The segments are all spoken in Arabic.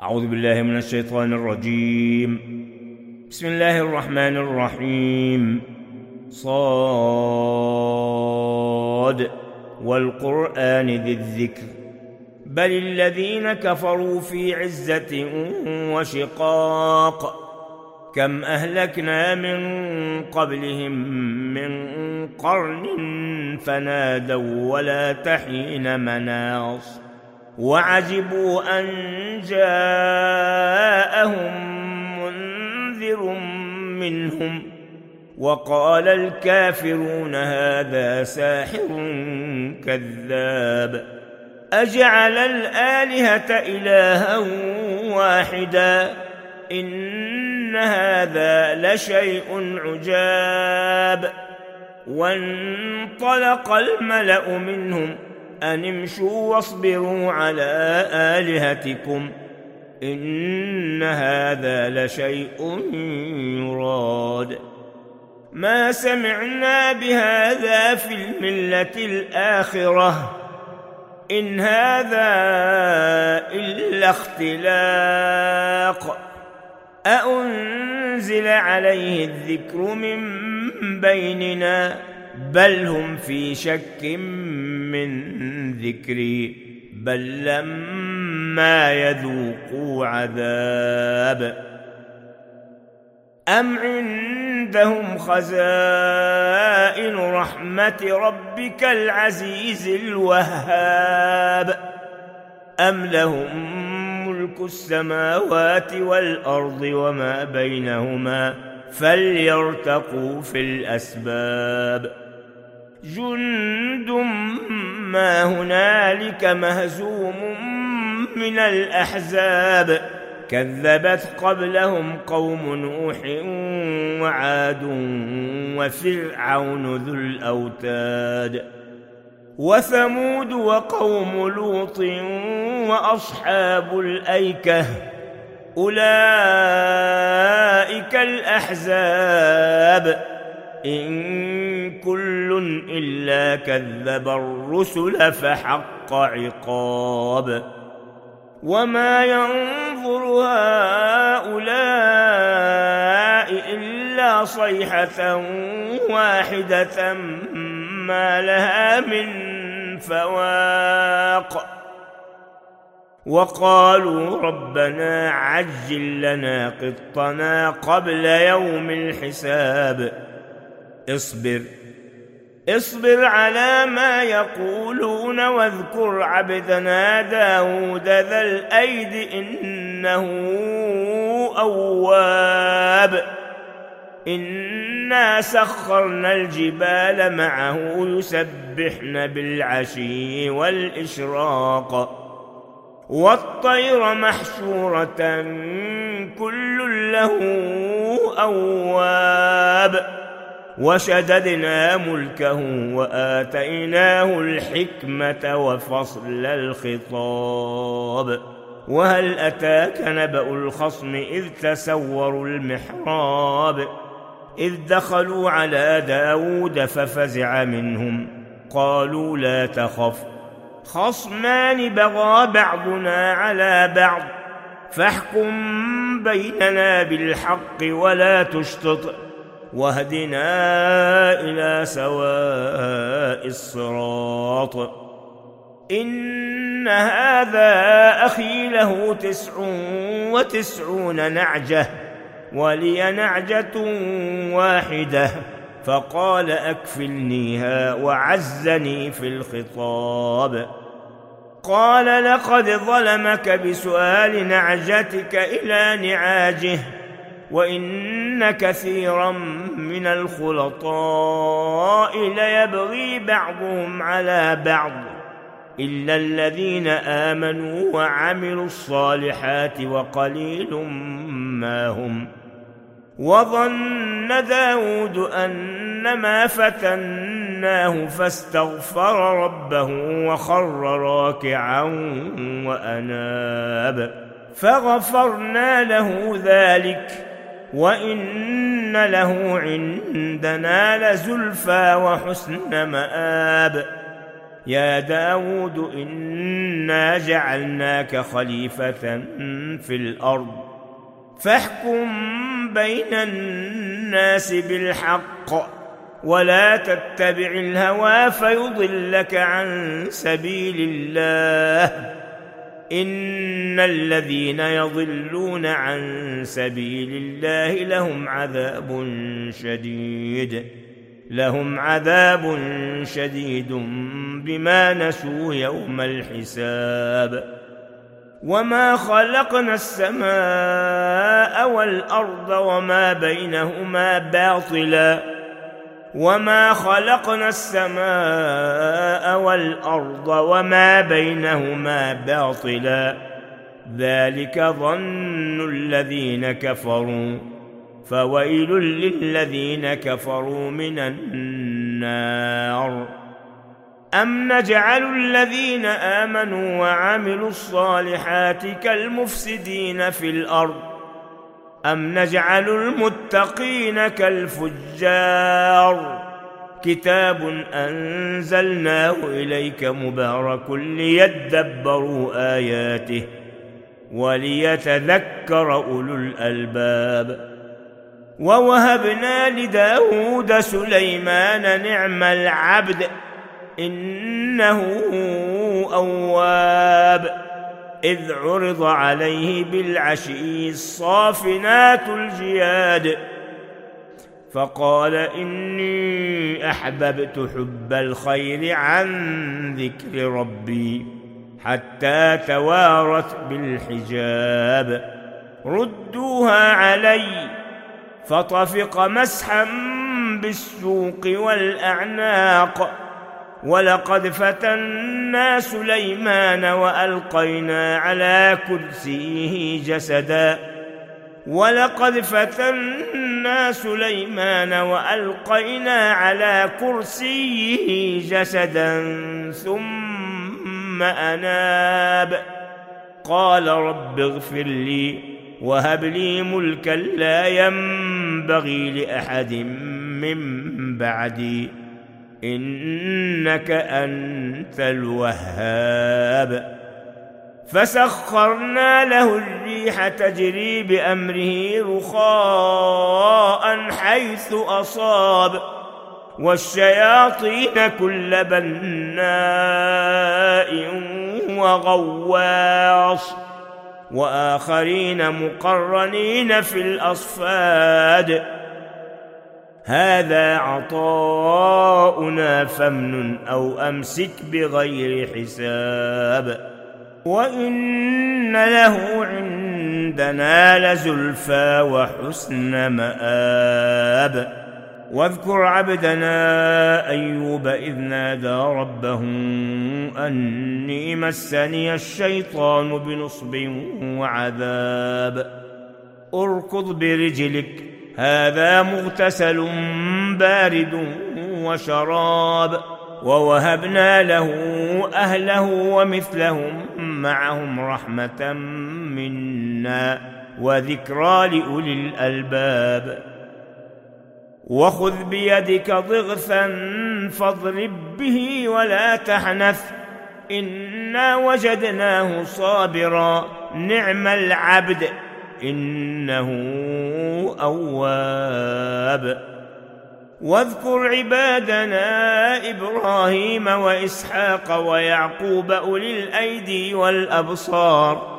أعوذ بالله من الشيطان الرجيم. بسم الله الرحمن الرحيم. صاد والقرآن ذي الذكر بل الذين كفروا في عزة وشقاق كم أهلكنا من قبلهم من قرن فنادوا ولا تحين مناص وعجبوا أن جاءهم منذر منهم وقال الكافرون هذا ساحر كذاب أجعل الآلهة إلها واحدا إن هذا لشيء عجاب وانطلق الملأ منهم أن امشوا واصبروا على آلهتكم إن هذا لشيء يراد ما سمعنا بهذا في الملة الآخرة إن هذا إلا اختلاق أأنزل عليه الذكر من بيننا بل هم في شك من ذكري بل لما يذوقوا عذاب أم عندهم خزائن رحمة ربك العزيز الوهاب أم لهم ملك السماوات والأرض وما بينهما فليرتقوا في الأسباب جند ما هنالك مهزوم من الأحزاب كذبت قبلهم قوم نوح وعاد وفرعون ذو الأوتاد وثمود وقوم لوط وأصحاب الأيكة أولئك الأحزاب إن كل إلا كذب الرسل فحق عقاب وما ينظر هؤلاء إلا صيحة واحدة ما لها من فواق وقالوا ربنا عجل لنا قطنا قبل يوم الحساب اصبر على ما يقولون واذكر عبدنا داود ذا الأيد إنه أواب إنا سخرنا الجبال معه يسبحن بالعشي والإشراق والطير محشورة كل له أواب وشددنا ملكه وآتيناه الحكمة وفصل الخطاب وهل أتاك نبأ الخصم إذ تسوروا المحراب إذ دخلوا على داود ففزع منهم قالوا لا تخف خصمان بغى بعضنا على بعض فاحكم بيننا بالحق ولا تشطط واهدنا إلى سواء الصراط إن هذا أخي له 99 نعجة ولي نعجة واحدة فقال أكفلنيها وعزني في الخطاب قال لقد ظلمك بسؤال نعجتك إلى نعاجه وإن كثيرا من الخلطاء ليبغي بعضهم على بعض إلا الذين آمنوا وعملوا الصالحات وقليل ما هم وظن داود أنما فتناه فاستغفر ربه وخر راكعا وأناب فغفرنا له ذلك وإن له عندنا لزلفى وحسن مآب يا داود إنا جعلناك خليفة في الأرض فاحكم بين الناس بالحق ولا تتبع الهوى فيضلك عن سبيل الله إن الذين يضلون عن سبيل الله لهم عذاب شديد بما نسوا يوم الحساب وما خلقنا السماء والأرض وما بينهما باطلا ذلك ظن الذين كفروا فويل للذين كفروا من النار أم نجعل الذين آمنوا وعملوا الصالحات كالمفسدين في الأرض أم نجعل المتقين كالفجار كتاب أنزلناه إليك مبارك ليدبروا آياته وليتذكر أولو الألباب ووهبنا لداود سليمان نعم العبد إنه أواب إذ عرض عليه بالعشي الصافنات الجياد فقال إني أحببت حب الخير عن ذكر ربي حتى توارت بالحجاب ردوها علي فطفق مسحا بالسوق والأعناق ولقد فتنا سليمان وألقينا على كرسيه جسدا ثم أناب قال رب اغفر لي وهب لي ملكا لا ينبغي لأحد من بعدي إنك أنت الوهاب فسخرنا له الريح تجري بأمره رخاء حيث أصاب والشياطين كل بناء وغواص وآخرين مقرنين في الأصفاد هذا عطاؤنا فامنن أو أمسك بغير حساب وإن له عندنا لزلفى وحسن مآب واذكر عبدنا أيوب إذ نادى ربه أني مسني الشيطان بنصب وعذاب اركض برجلك هذا مغتسل بارد وشراب ووهبنا له أهله ومثلهم معهم رحمة منا وذكرى لأولي الألباب وخذ بيدك ضغثا فاضرب به ولا تحنث إنا وجدناه صابرا نعم العبد إنه أواب واذكر عبادنا إبراهيم وإسحاق ويعقوب أولي الأيدي والأبصار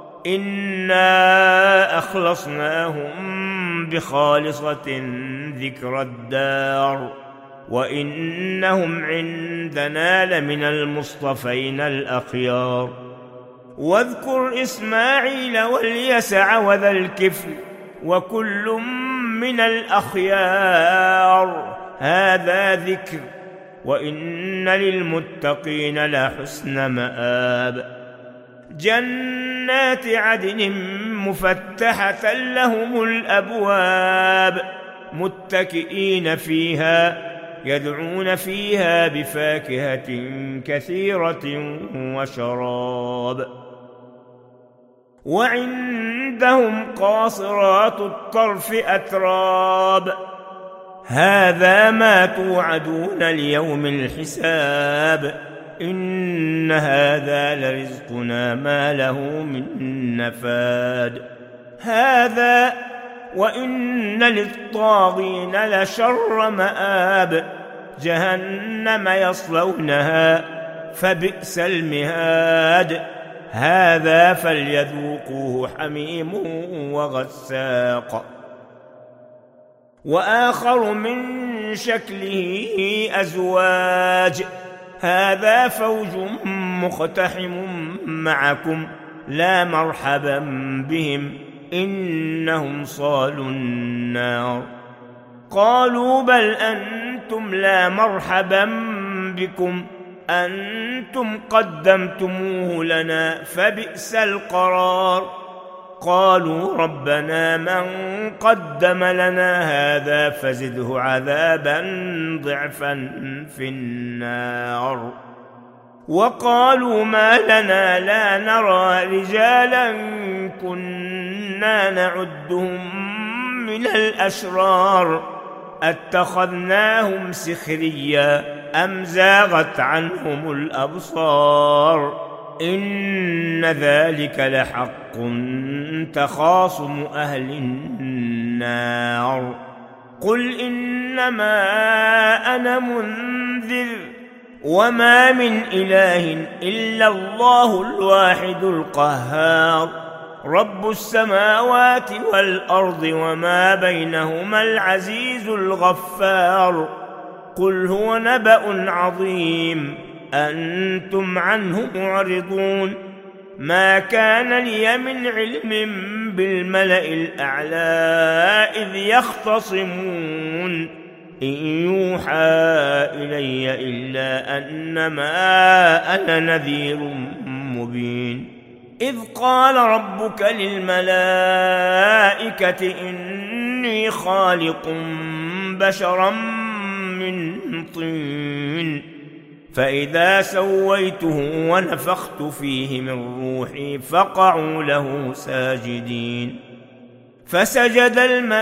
إنا أخلصناهم بخالصة ذكر الدار وإنهم عندنا لمن المصطفين الأخيار واذكر إسماعيل واليسع وذا الكفل وكل من الأخيار هذا ذكر وإن للمتقين لحسن مآب جنات عدن مفتحة لهم الأبواب متكئين فيها يدعون فيها بفاكهة كثيرة وشراب وعندهم قاصرات الطرف أتراب هذا ما توعدون ليوم الحساب إن هذا لرزقنا ما له من نفاد هذا وإن للطاغين لشر مآب جهنم يصلونها فبئس المهاد هذا فليذوقوه حميم وغساق وآخر من شكله أزواج هذا فوج مقتحم معكم لا مرحبا بهم إنهم صالوا النار قالوا بل أنتم لا مرحبا بكم أنتم قدمتموه لنا فبئس القرار قالوا ربنا من قدم لنا هذا فزده عذابا ضعفا في النار وقالوا ما لنا لا نرى رجالا كنا نعدهم من الأشرار أتخذناهم سخريا أم زاغت عنهم الأبصار إن ذلك لحق تخاصم أهل النار قل إنما أنا منذر وما من إله إلا الله الواحد القهار رب السماوات والأرض وما بينهما العزيز الغفار قل هو نبأ عظيم أنتم عنه معرضون ما كان لي من علم بالملأ الأعلى إذ يختصمون إن يوحى إلي إلا أنما أنا نذير مبين إذ قال ربك للملائكة إني خالق بشرا من طين فإذا سويته ونفخت فيه من روحي فقعوا له ساجدين فسجد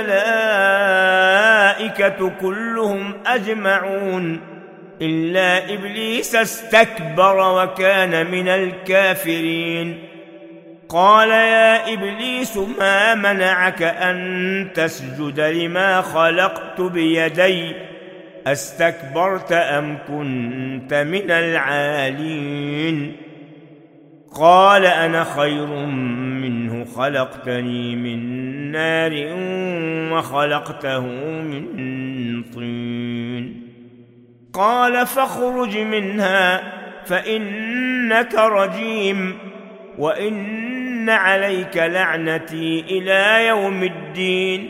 الملائكة كلهم أجمعون إلا إبليس استكبر وكان من الكافرين قال يا إبليس ما منعك أن تسجد لما خلقت بيدي أستكبرت أم كنت من العالين قال أنا خير منه خلقتني من نار وخلقته من طين قال فاخرج منها فإنك رجيم وإن عليك لعنتي إلى يوم الدين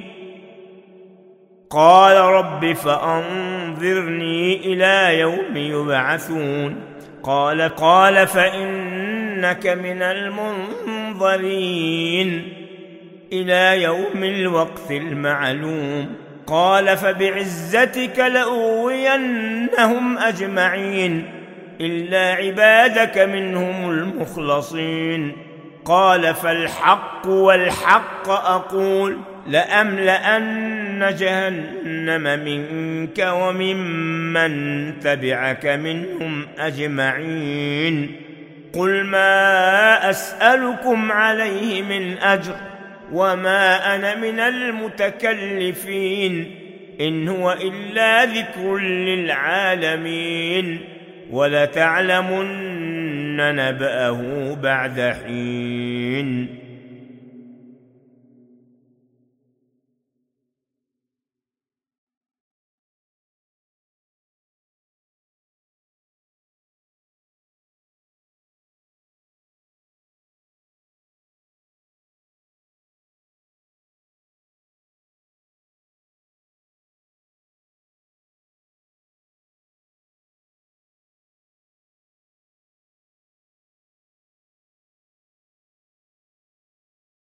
قال رب فأنظرني إلى يوم يبعثون قال فإنك من المنظرين إلى يوم الوقت المعلوم قال فبعزتك لأغوينهم أجمعين إلا عبادك منهم المخلصين قال فالحق والحق أقول لأملأن جهنم منك وممن تبعك منهم أجمعين قل ما أسألكم عليه من أجر وما أنا من المتكلفين إن هو إلا ذكر للعالمين ولتعلمن نبأه بعد حين